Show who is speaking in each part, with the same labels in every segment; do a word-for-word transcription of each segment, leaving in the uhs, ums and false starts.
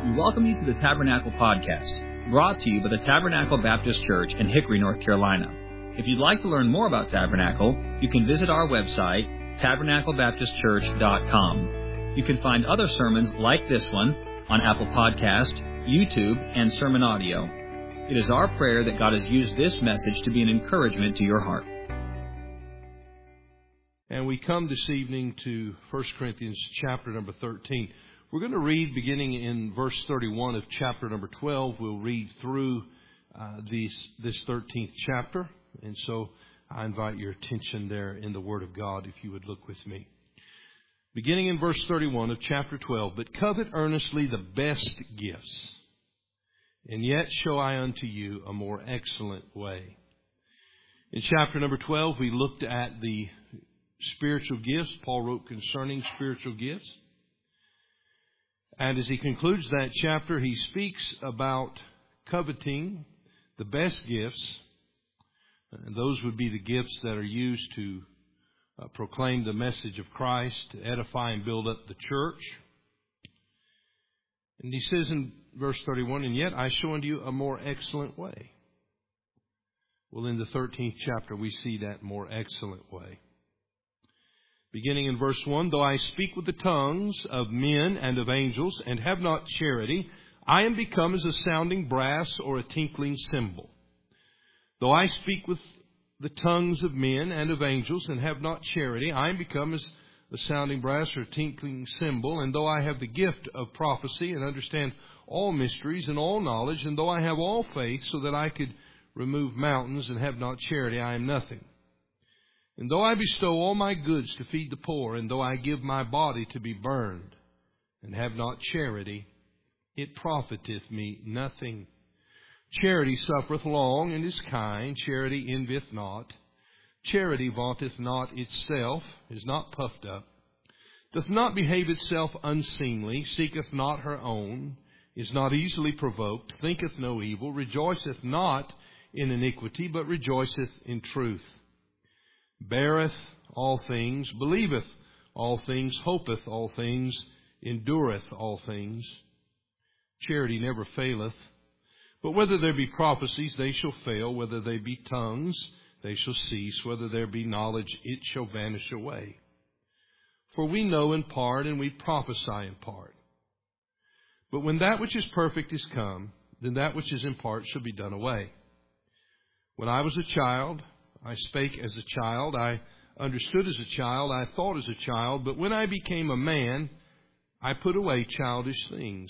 Speaker 1: We welcome you to the Tabernacle Podcast, brought to you by the Tabernacle Baptist Church in Hickory, North Carolina. If you'd like to learn more about Tabernacle, you can visit our website, tabernacle baptist church dot com. You can find other sermons like this one on Apple Podcast, YouTube, and Sermon Audio. It is our prayer that God has used this message to be an encouragement to your heart.
Speaker 2: And we come this evening to First Corinthians chapter number thirteen. We're going to read beginning in verse thirty-one of chapter number twelve. We'll read through uh, these, this thirteenth chapter. And so I invite your attention there in the Word of God, if you would look with me. Beginning in verse thirty-one of chapter twelve, "But covet earnestly the best gifts, and yet show I unto you a more excellent way." In chapter number twelve, we looked at the spiritual gifts. Paul wrote concerning spiritual gifts. And as he concludes that chapter, he speaks about coveting the best gifts. And those would be the gifts that are used to uh, proclaim the message of Christ, to edify and build up the church. And he says in verse thirty-one, "And yet I show unto you a more excellent way." Well, in the thirteenth chapter, we see that more excellent way. Beginning in verse one, "Though I speak with the tongues of men and of angels, and have not charity, I am become as a sounding brass or a tinkling cymbal. Though I speak with the tongues of men and of angels, and have not charity, I am become as a sounding brass or a tinkling cymbal. And though I have the gift of prophecy, and understand all mysteries and all knowledge, and though I have all faith, so that I could remove mountains, and have not charity, I am nothing. And though I bestow all my goods to feed the poor, and though I give my body to be burned, and have not charity, it profiteth me nothing. Charity suffereth long, and is kind. Charity envieth not. Charity vaunteth not itself, is not puffed up, doth not behave itself unseemly, seeketh not her own, is not easily provoked, thinketh no evil, rejoiceth not in iniquity, but rejoiceth in truth. Beareth all things, believeth all things, hopeth all things, endureth all things. Charity never faileth. But whether there be prophecies, they shall fail. Whether they be tongues, they shall cease. Whether there be knowledge, it shall vanish away. For we know in part, and we prophesy in part. But when that which is perfect is come, then that which is in part shall be done away. When I was a child, I spake as a child, I understood as a child, I thought as a child, but when I became a man, I put away childish things.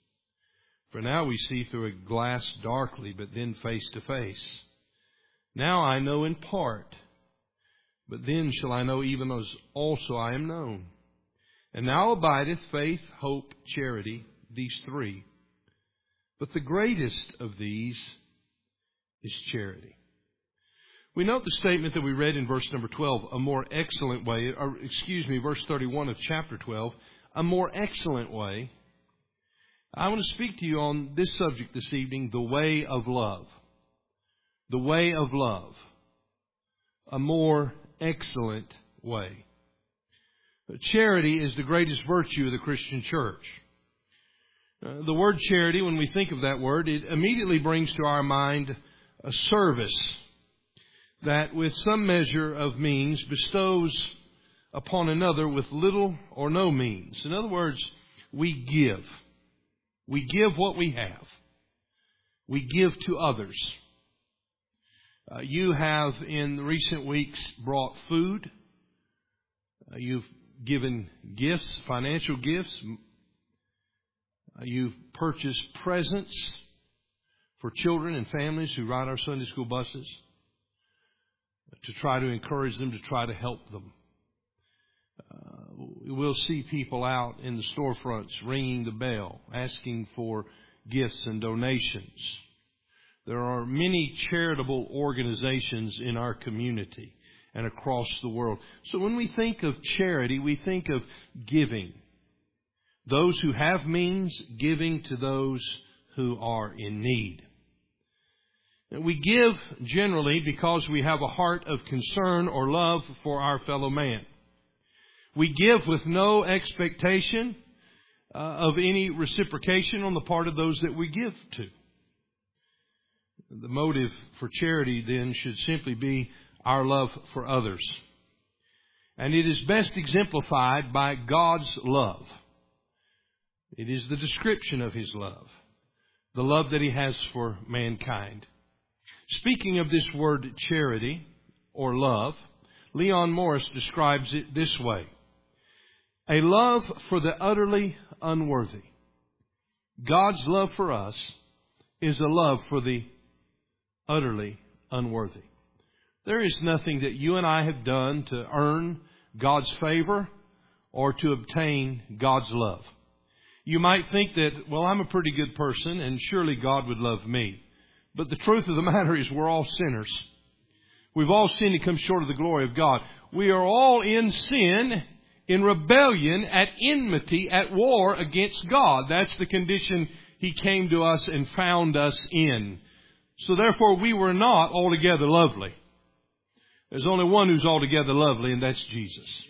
Speaker 2: For now we see through a glass darkly, but then face to face. Now I know in part, but then shall I know even as also I am known. And now abideth faith, hope, charity, these three. But the greatest of these is charity." We note the statement that we read in verse number twelve, a more excellent way, or excuse me, verse thirty-one of chapter twelve, a more excellent way. I want to speak to you on this subject this evening, the way of love. The way of love. A more excellent way. Charity is the greatest virtue of the Christian church. Uh, the word charity, when we think of that word, it immediately brings to our mind a service that with some measure of means bestows upon another with little or no means. In other words, we give. We give what we have. We give to others. Uh, you have in recent weeks brought food. Uh, you've given gifts, financial gifts. Uh, you've purchased presents for children and families who ride our Sunday school buses, to try to encourage them, to try to help them. Uh, we'll see people out in the storefronts ringing the bell, asking for gifts and donations. There are many charitable organizations in our community and across the world. So when we think of charity, we think of giving. Those who have means, giving to those who are in need. We give generally because we have a heart of concern or love for our fellow man. We give with no expectation uh, of any reciprocation on the part of those that we give to. The motive for charity then should simply be our love for others. And it is best exemplified by God's love. It is the description of His love, the love that He has for mankind. Speaking of this word charity or love, Leon Morris describes it this way: a love for the utterly unworthy. God's love for us is a love for the utterly unworthy. There is nothing that you and I have done to earn God's favor or to obtain God's love. You might think that, well, I'm a pretty good person and surely God would love me. But the truth of the matter is we're all sinners. We've all sinned and come short of the glory of God. We are all in sin, in rebellion, at enmity, at war against God. That's the condition He came to us and found us in. So therefore we were not altogether lovely. There's only one who's altogether lovely, and that's Jesus.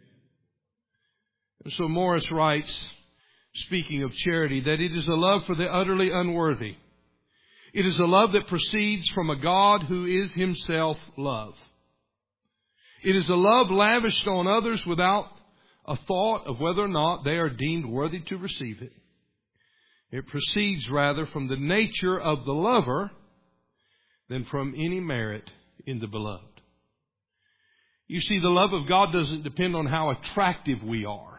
Speaker 2: And so Morris writes, speaking of charity, that it is a love for the utterly unworthy. It is a love that proceeds from a God who is Himself love. It is a love lavished on others without a thought of whether or not they are deemed worthy to receive it. It proceeds rather from the nature of the lover than from any merit in the beloved. You see, the love of God doesn't depend on how attractive we are.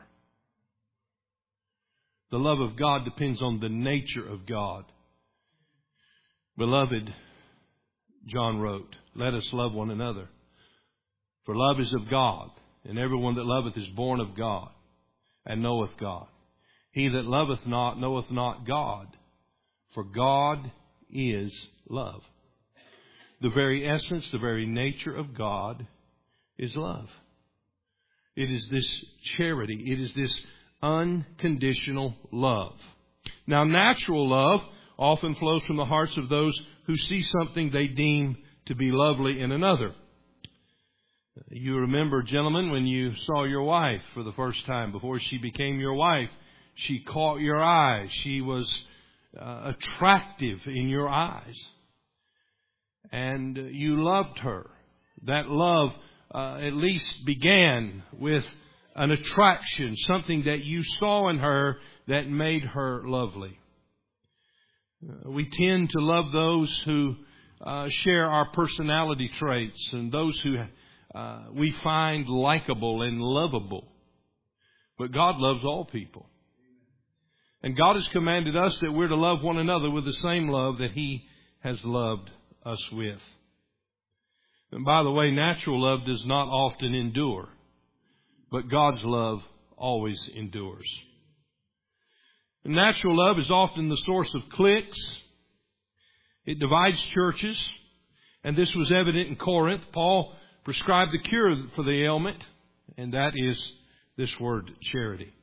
Speaker 2: The love of God depends on the nature of God. Beloved, John wrote, let us love one another. For love is of God, and everyone that loveth is born of God, and knoweth God. He that loveth not knoweth not God, for God is love. The very essence, the very nature of God is love. It is this charity. It is this unconditional love. Now, natural love often flows from the hearts of those who see something they deem to be lovely in another. You remember, gentlemen, when you saw your wife for the first time, before she became your wife, she caught your eye. She was uh, attractive in your eyes. And you loved her. That love uh, at least began with an attraction, something that you saw in her that made her lovely. Uh, we tend to love those who uh, share our personality traits and those who uh, we find likable and lovable. But God loves all people. And God has commanded us that we're to love one another with the same love that He has loved us with. And by the way, natural love does not often endure, but God's love always endures. And natural love is often the source of cliques. It divides churches, and this was evident in Corinth. Paul prescribed the cure for the ailment, and that is this word, charity.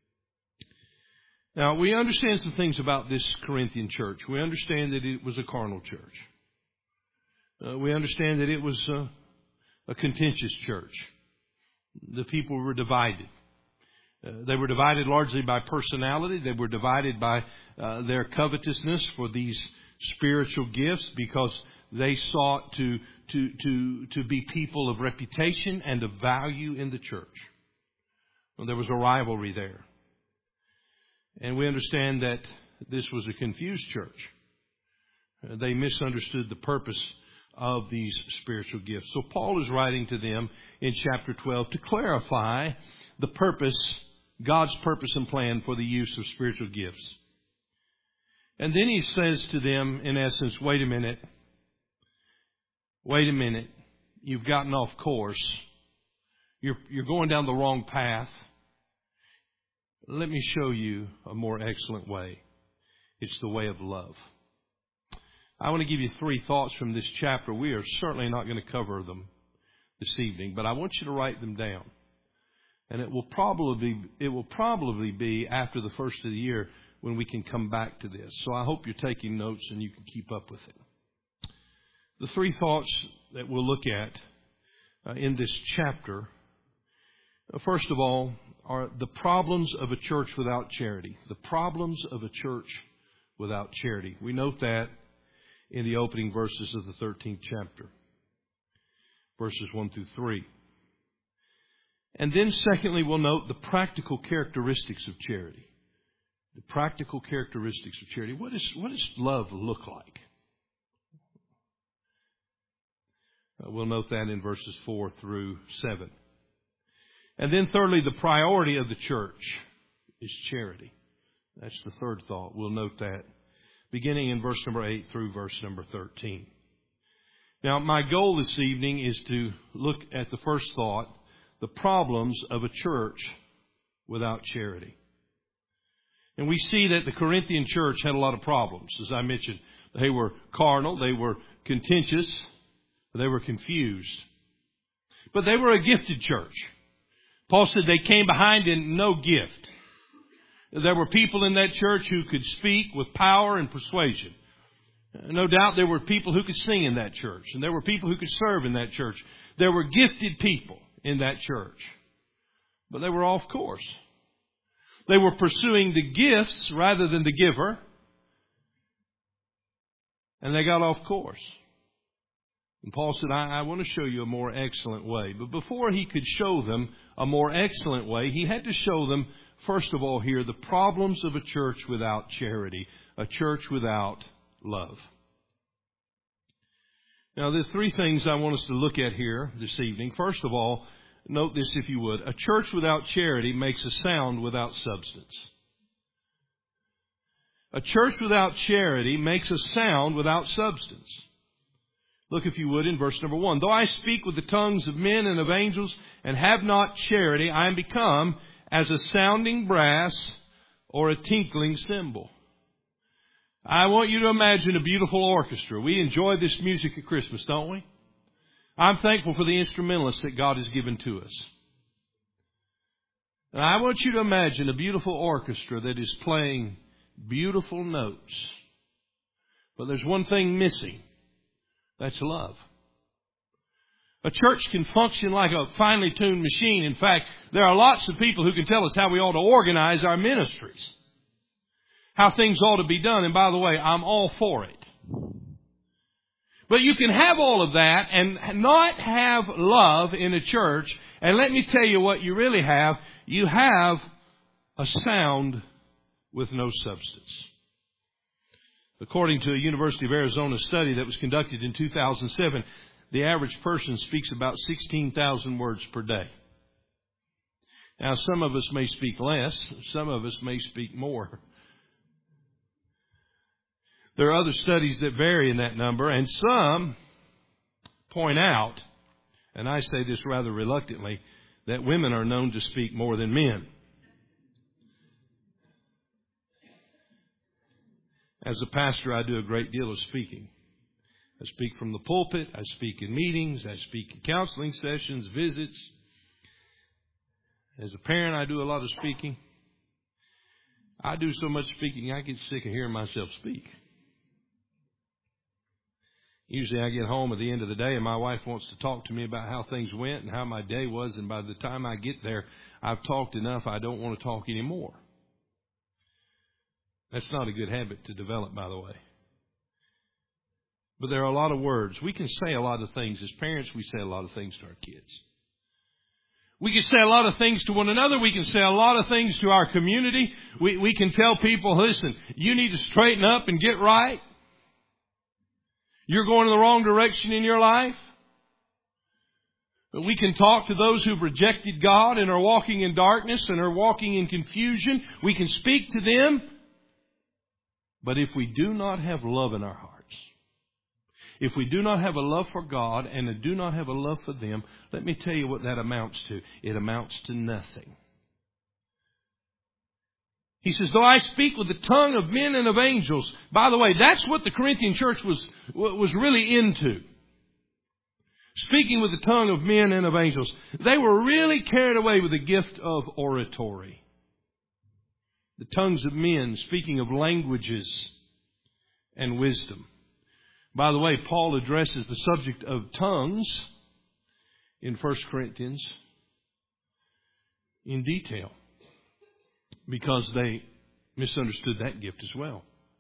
Speaker 2: Now, we understand some things about this Corinthian church. We understand that it was a carnal church. Uh, we understand that it was uh, a contentious church. The people were divided. Uh, they were divided largely by personality. They were divided by uh, their covetousness for these spiritual gifts because they sought to, to, to, to be people of reputation and of value in the church. Well, there was a rivalry there. And we understand that this was a confused church. Uh, they misunderstood the purpose of these spiritual gifts. So Paul is writing to them in chapter twelve to clarify the purpose, God's purpose and plan for the use of spiritual gifts. And then he says to them, in essence, wait a minute. Wait a minute. You've gotten off course. You're, you're going down the wrong path. Let me show you a more excellent way. It's the way of love. I want to give you three thoughts from this chapter. We are certainly not going to cover them this evening, but I want you to write them down. And it will probably be, it will probably be after the first of the year when we can come back to this. So I hope you're taking notes and you can keep up with it. The three thoughts that we'll look at uh, in this chapter First of all, are the problems of a church without charity. The problems of a church without charity. We note that in the opening verses of the thirteenth chapter, verses one through three. And then secondly, we'll note the practical characteristics of charity. The practical characteristics of charity. What is, what does love look like? Uh, we'll note that in verses four through seven. And then thirdly, the priority of the church is charity. That's the third thought. We'll note that beginning in verse number eight through verse number thirteen. Now, my goal this evening is to look at the first thought, the problems of a church without charity. And we see that the Corinthian church had a lot of problems. As I mentioned, they were carnal, they were contentious, they were confused. But they were a gifted church. Paul said they came behind in no gift. There were people in that church who could speak with power and persuasion. No doubt there were people who could sing in that church. And there were people who could serve in that church. There were gifted people in that church. But they were off course. They were pursuing the gifts rather than the giver. And they got off course. And Paul said, I, I want to show you a more excellent way. But before he could show them a more excellent way, he had to show them, first of all here, the problems of a church without charity. A church without love. Now, there's three things I want us to look at here this evening. First of all, note this if you would. A church without charity makes a sound without substance. A church without charity makes a sound without substance. Look, if you would, in verse number one. Though I speak with the tongues of men and of angels and have not charity, I am become as a sounding brass or a tinkling cymbal. I want you to imagine a beautiful orchestra. We enjoy this music at Christmas, don't we? I'm thankful for the instrumentalists that God has given to us. And I want you to imagine a beautiful orchestra that is playing beautiful notes. But there's one thing missing. That's love. A church can function like a finely tuned machine. In fact, there are lots of people who can tell us how we ought to organize our ministries. How things ought to be done. And by the way, I'm all for it. But you can have all of that and not have love in a church. And let me tell you what you really have. You have a sound with no substance. According to a University of Arizona study that was conducted in two thousand seven, the average person speaks about sixteen thousand words per day. Now, some of us may speak less. Some of us may speak more. There are other studies that vary in that number, and some point out, and I say this rather reluctantly, that women are known to speak more than men. As a pastor, I do a great deal of speaking. I speak from the pulpit. I speak in meetings. I speak in counseling sessions, visits. As a parent, I do a lot of speaking. I do so much speaking, I get sick of hearing myself speak. Usually I get home at the end of the day and my wife wants to talk to me about how things went and how my day was. And by the time I get there, I've talked enough. I don't want to talk anymore. That's not a good habit to develop, by the way. But there are a lot of words. We can say a lot of things. As parents, we say a lot of things to our kids. We can say a lot of things to one another. We can say a lot of things to our community. We, we can tell people, listen, you need to straighten up and get right. You're going in the wrong direction in your life. But we can talk to those who've rejected God and are walking in darkness and are walking in confusion. We can speak to them. But if we do not have love in our hearts, if we do not have a love for God and do not have a love for them, let me tell you what that amounts to. It amounts to nothing. He says, though I speak with the tongue of men and of angels. By the way, that's what the Corinthian church was, was really into. Speaking with the tongue of men and of angels. They were really carried away with the gift of oratory. The tongues of men, speaking of languages and wisdom. By the way, Paul addresses the subject of tongues in First Corinthians. in detail because they misunderstood that gift as well.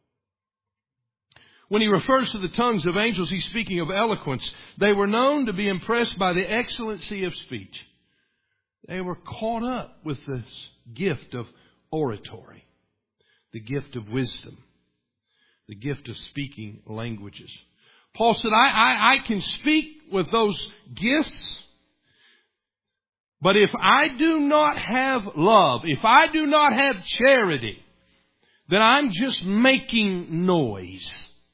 Speaker 2: When he refers to the tongues of angels, he's speaking of eloquence. They were known to be impressed by the excellency of speech. They were caught up with this gift of oratory, the gift of wisdom, the gift of speaking languages. Paul said, I, I, I can speak with those gifts, but if I do not have love, if I do not have charity, then I'm just making noise.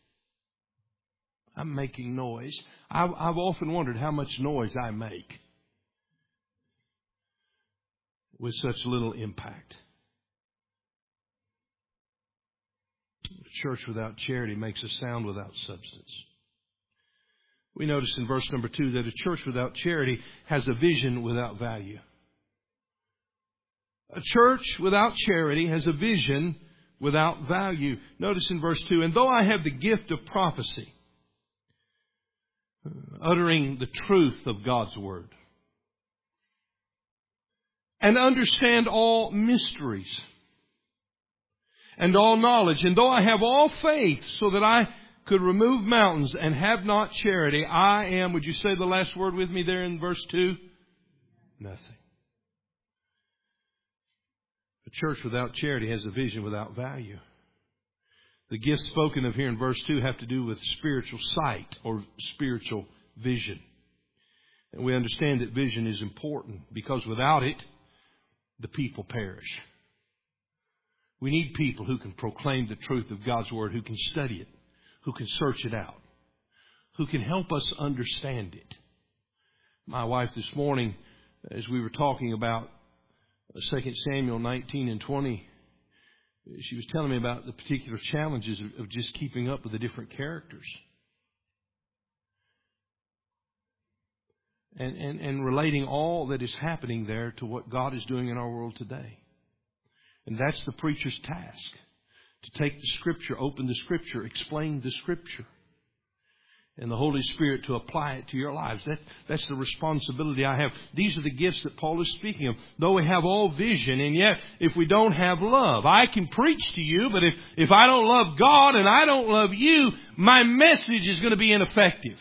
Speaker 2: I'm making noise. I've, I've often wondered how much noise I make with such little impact. A church without charity makes a sound without substance. We notice in verse number two that a church without charity has a vision without value. A church without charity has a vision without value. Notice in verse two, and though I have the gift of prophecy, uttering the truth of God's Word, and understand all mysteries and all knowledge, and though I have all faith so that I could remove mountains and have not charity, I am, would you say the last word with me there in verse two? Nothing. A church without charity has a vision without value. The gifts spoken of here in verse two have to do with spiritual sight or spiritual vision. And we understand that vision is important because without it, the people perish. We need people who can proclaim the truth of God's Word, who can study it, who can search it out, who can help us understand it. My wife this morning, as we were talking about Second Samuel nineteen and twenty, she was telling me about the particular challenges of, of just keeping up with the different characters. And, and, and relating all that is happening there to what God is doing in our world today. And that's the preacher's task. To take the Scripture, open the Scripture, explain the Scripture. And the Holy Spirit to apply it to your lives. That, that's the responsibility I have. These are the gifts that Paul is speaking of. Though we have all vision, and yet if we don't have love, I can preach to you, but if, if I don't love God and I don't love you, my message is going to be ineffective.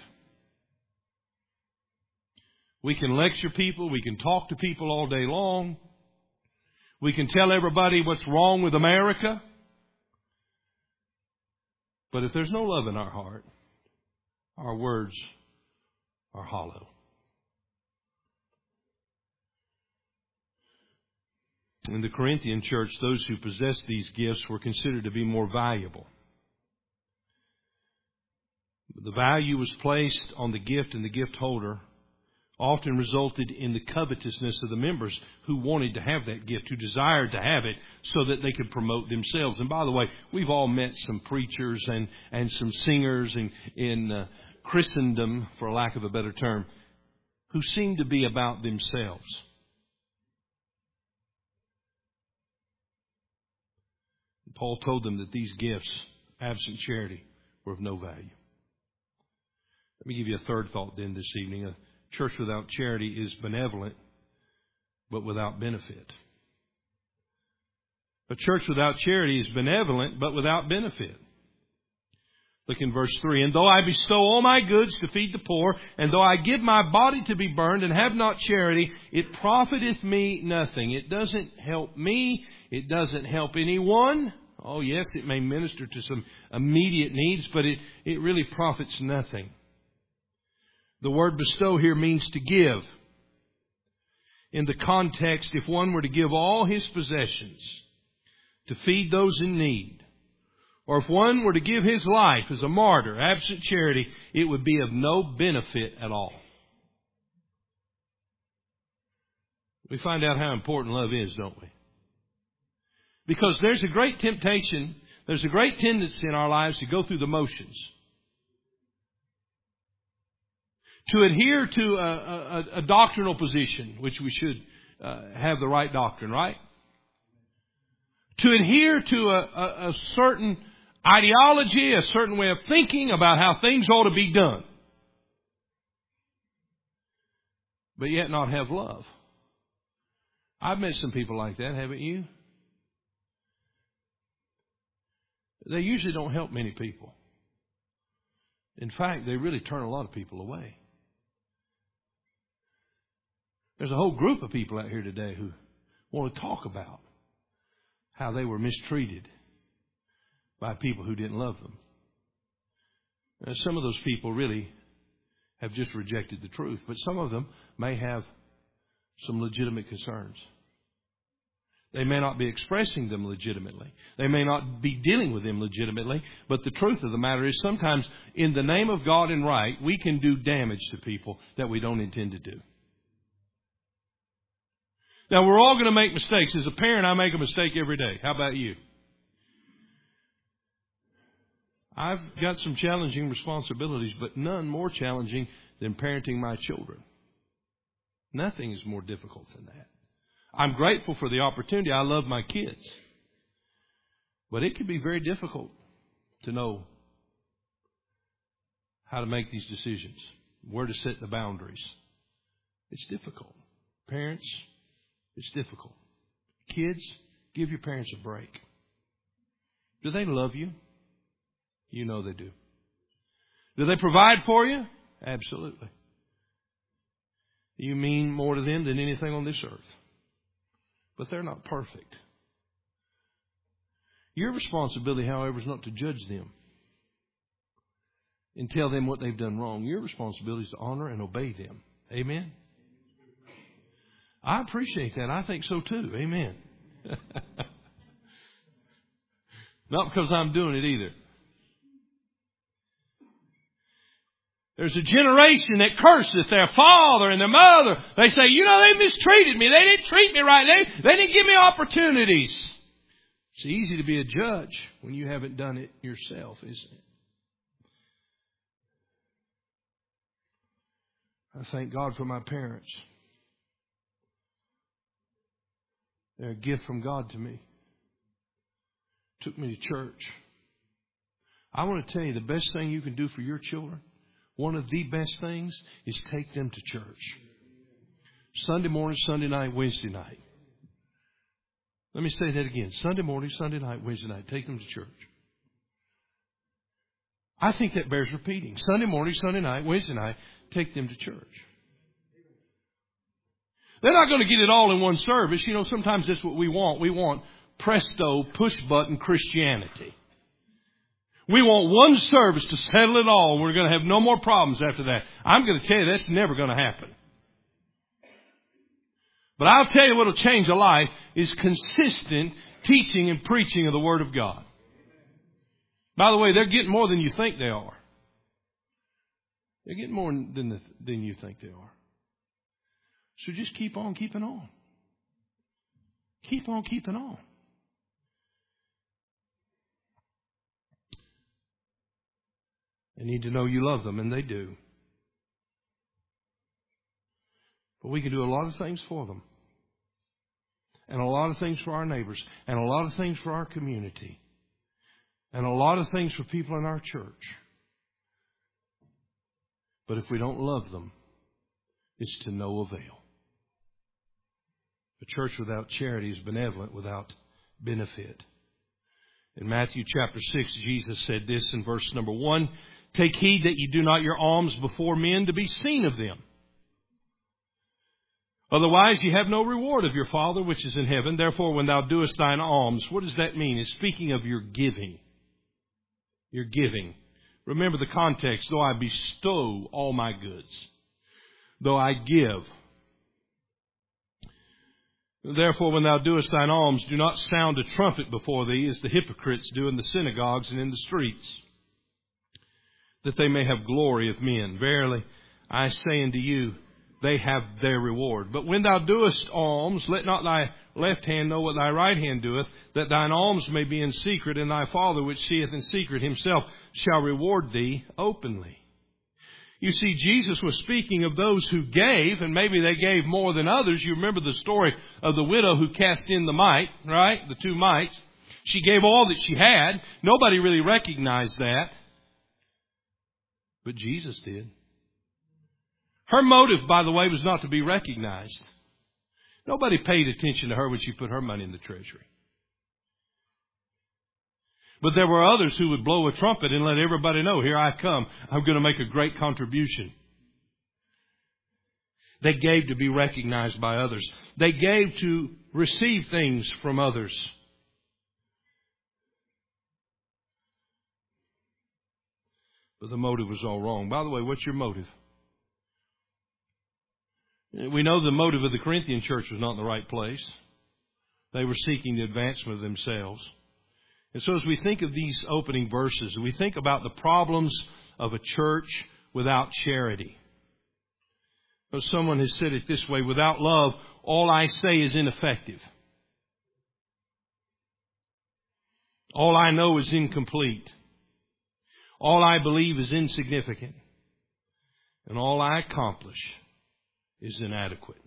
Speaker 2: We can lecture people. We can talk to people all day long. We can tell everybody what's wrong with America. But if there's no love in our heart, our words are hollow. In the Corinthian church, those who possessed these gifts were considered to be more valuable. The value was placed on the gift and the gift holder, often resulted in the covetousness of the members who wanted to have that gift, who desired to have it so that they could promote themselves. And by the way, we've all met some preachers and, and some singers in, in uh, Christendom, for lack of a better term, who seem to be about themselves. Paul told them that these gifts, absent charity, were of no value. Let me give you a third thought then this evening. A church without charity is benevolent, but without benefit. A church without charity is benevolent, but without benefit. Look in verse three. And though I bestow all my goods to feed the poor, and though I give my body to be burned and have not charity, it profiteth me nothing. It doesn't help me. It doesn't help anyone. Oh yes, it may minister to some immediate needs, but it, it really profits nothing. The word bestow here means to give. In the context, if one were to give all his possessions to feed those in need, or if one were to give his life as a martyr, absent charity, it would be of no benefit at all. We find out how important love is, don't we? Because there's a great temptation, there's a great tendency in our lives to go through the motions. To adhere to a, a, a doctrinal position, which we should uh, have the right doctrine, right? To adhere to a, a, a certain ideology, a certain way of thinking about how things ought to be done. But yet not have love. I've met some people like that, haven't you? They usually don't help many people. In fact, they really turn a lot of people away. There's a whole group of people out here today who want to talk about how they were mistreated by people who didn't love them. Now, some of those people really have just rejected the truth, but some of them may have some legitimate concerns. They may not be expressing them legitimately. They may not be dealing with them legitimately, but the truth of the matter is sometimes in the name of God and right, we can do damage to people that we don't intend to do. Now, we're all going to make mistakes. As a parent, I make a mistake every day. How about you? I've got some challenging responsibilities, but none more challenging than parenting my children. Nothing is more difficult than that. I'm grateful for the opportunity. I love my kids. But it can be very difficult to know how to make these decisions, where to set the boundaries. It's difficult. Parents, it's difficult. Kids, give your parents a break. Do they love you? You know they do. Do they provide for you? Absolutely. You mean more to them than anything on this earth. But they're not perfect. Your responsibility, however, is not to judge them and tell them what they've done wrong. Your responsibility is to honor and obey them. Amen? I appreciate that. I think so too. Amen. Not because I'm doing it either. There's a generation that curses their father and their mother. They say, you know, they mistreated me. They didn't treat me right. They, they didn't give me opportunities. It's easy to be a judge when you haven't done it yourself, isn't it? I thank God for my parents. They're a gift from God to me. Took me to church. I want to tell you the best thing you can do for your children, one of the best things, is take them to church. Sunday morning, Sunday night, Wednesday night. Let me say that again. Sunday morning, Sunday night, Wednesday night. Take them to church. I think that bears repeating. Sunday morning, Sunday night, Wednesday night, take them to church. They're not going to get it all in one service. You know, sometimes that's what we want. We want presto, push-button Christianity. We want one service to settle it all. We're going to have no more problems after that. I'm going to tell you that's never going to happen. But I'll tell you what will change a life is consistent teaching and preaching of the Word of God. By the way, they're getting more than you think they are. They're getting more than, the, than you think they are. So just keep on keeping on. Keep on keeping on. They need to know you love them, and they do. But we can do a lot of things for them. And a lot of things for our neighbors. And a lot of things for our community. And a lot of things for people in our church. But if we don't love them, it's to no avail. A church without charity is benevolent without benefit. In Matthew chapter six, Jesus said this in verse number one, take heed that you do not your alms before men to be seen of them. Otherwise you have no reward of your Father which is in heaven. Therefore when thou doest thine alms, what does that mean? It's speaking of your giving. Your giving. Remember the context, though I bestow all my goods, though I give. Therefore, when thou doest thine alms, do not sound a trumpet before thee, as the hypocrites do in the synagogues and in the streets, that they may have glory of men. Verily, I say unto you, they have their reward. But when thou doest alms, let not thy left hand know what thy right hand doeth, that thine alms may be in secret, and thy Father which seeth in secret himself shall reward thee openly. You see, Jesus was speaking of those who gave, and maybe they gave more than others. You remember the story of the widow who cast in the mite, right? The two mites. She gave all that she had. Nobody really recognized that. But Jesus did. Her motive, by the way, was not to be recognized. Nobody paid attention to her when she put her money in the treasury. But there were others who would blow a trumpet and let everybody know, here I come. I'm going to make a great contribution. They gave to be recognized by others. They gave to receive things from others. But the motive was all wrong. By the way, what's your motive? We know the motive of the Corinthian church was not in the right place. They were seeking the advancement of themselves. And so as we think of these opening verses, we think about the problems of a church without charity. Well, someone has said it this way, without love, all I say is ineffective. All I know is incomplete. All I believe is insignificant. And all I accomplish is inadequate.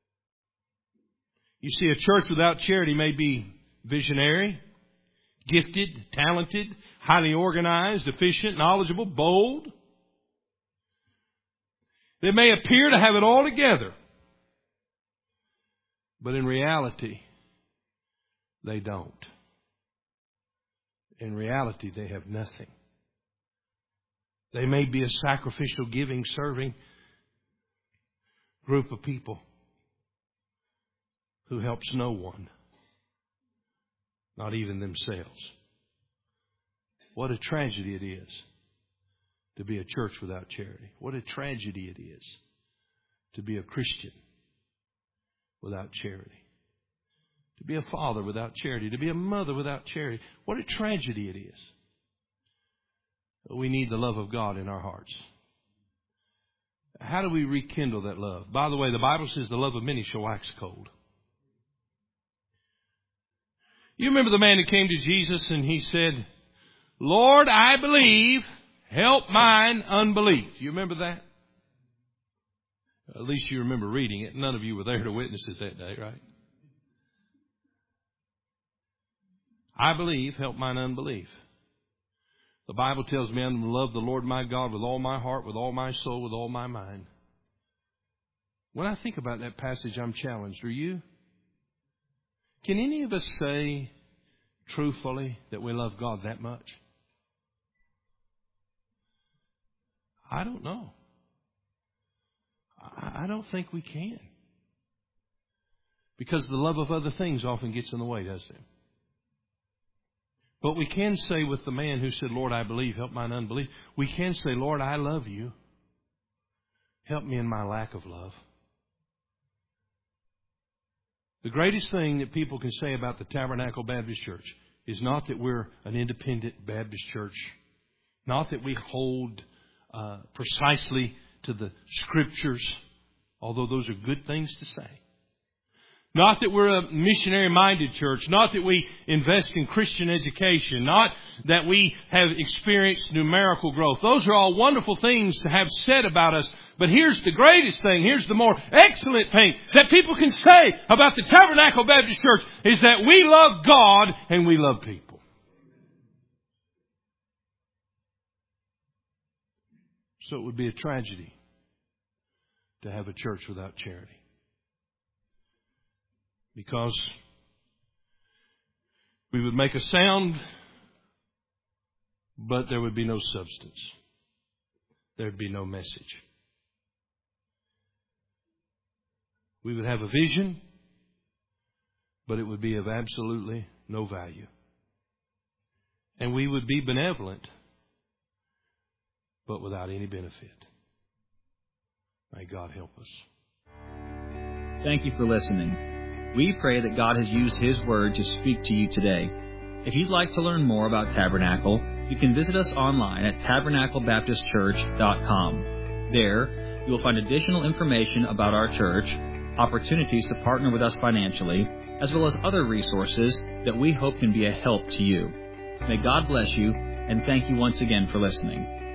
Speaker 2: You see, a church without charity may be visionary, gifted, talented, highly organized, efficient, knowledgeable, bold. They may appear to have it all together. But in reality, they don't. In reality, they have nothing. They may be a sacrificial, giving, serving group of people who helps no one, not even themselves. What a tragedy it is to be a church without charity. What a tragedy it is to be a Christian without charity. To be a father without charity. To be a mother without charity. What a tragedy it is. We need the love of God in our hearts. How do we rekindle that love? By the way, the Bible says the love of many shall wax cold. You remember the man who came to Jesus and he said, Lord, I believe, help mine unbelief. You remember that? At least you remember reading it. None of you were there to witness it that day, right? I believe, help mine unbelief. The Bible tells me I'm to love the Lord my God with all my heart, with all my soul, with all my mind. When I think about that passage, I'm challenged. Are you? Can any of us say truthfully that we love God that much? I don't know. I don't think we can. Because the love of other things often gets in the way, doesn't it? But we can say with the man who said, Lord, I believe, help mine unbelief. We can say, Lord, I love you. Help me in my lack of love. The greatest thing that people can say about the Tabernacle Baptist Church is not that we're an independent Baptist church. Not that we hold uh, precisely to the Scriptures, although those are good things to say. Not that we're a missionary-minded church. Not that we invest in Christian education. Not that we have experienced numerical growth. Those are all wonderful things to have said about us. But here's the greatest thing. Here's the more excellent thing that people can say about the Tabernacle Baptist Church is that we love God and we love people. So it would be a tragedy to have a church without charity. Because we would make a sound, but there would be no substance. There would be no message. We would have a vision, but it would be of absolutely no value. And we would be benevolent, but without any benefit. May God help us.
Speaker 1: Thank you for listening. We pray that God has used His Word to speak to you today. If you'd like to learn more about Tabernacle, you can visit us online at tabernacle baptist church dot com. There, you will find additional information about our church, opportunities to partner with us financially, as well as other resources that we hope can be a help to you. May God bless you, and thank you once again for listening.